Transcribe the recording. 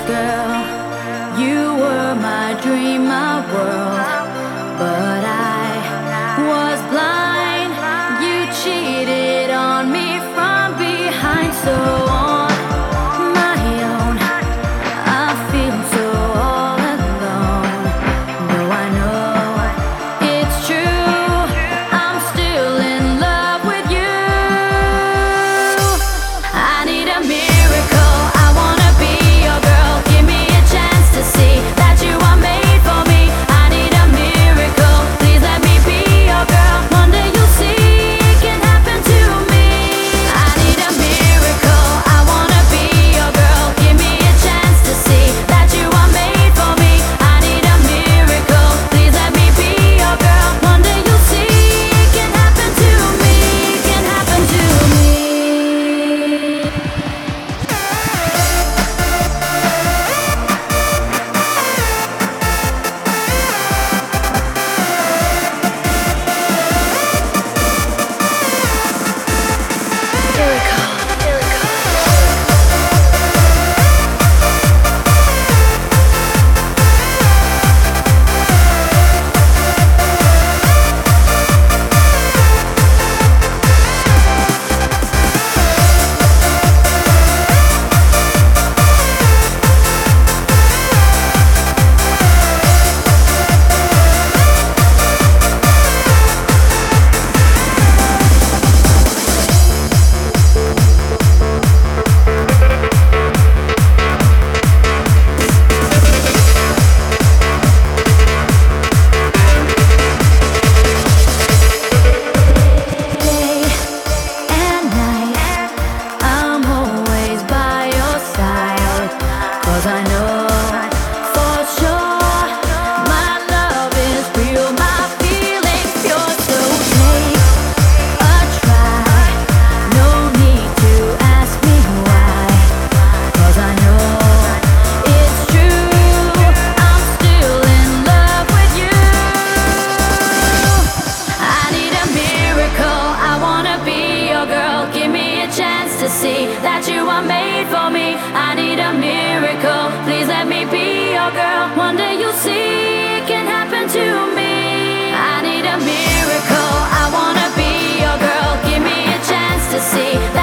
girl. You were my dream, my world. But I was blind. You cheated on me from behind. So on my own, I feel so all alone. Though I know it's true, I'm still in love with you. I need a miracle. I wanna be your girl. Give me a chance to see that you are made for me. I need a miracle. Please let me be your girl. One day you'll see it can happen to me. I need a miracle. I wanna be your girl. Give me a chance to see that you are made for me. I need a miracle. Please let me be your girl. One day you'll see it can happen to me. Can happen to me. Day and night, I'm always by your side. 'Cause I know for sure my love is real, my feelings pure. So take a try, no need to ask me why. 'Cause I know it's true, I'm still in love with you. I need a miracle. I wanna be your girl. Give me a chance to see that you are made for me. I need a miracle. Please let me be your girl. One day you'll see it can happen to me. I need a miracle. I wanna be your girl. Give me a chance to see that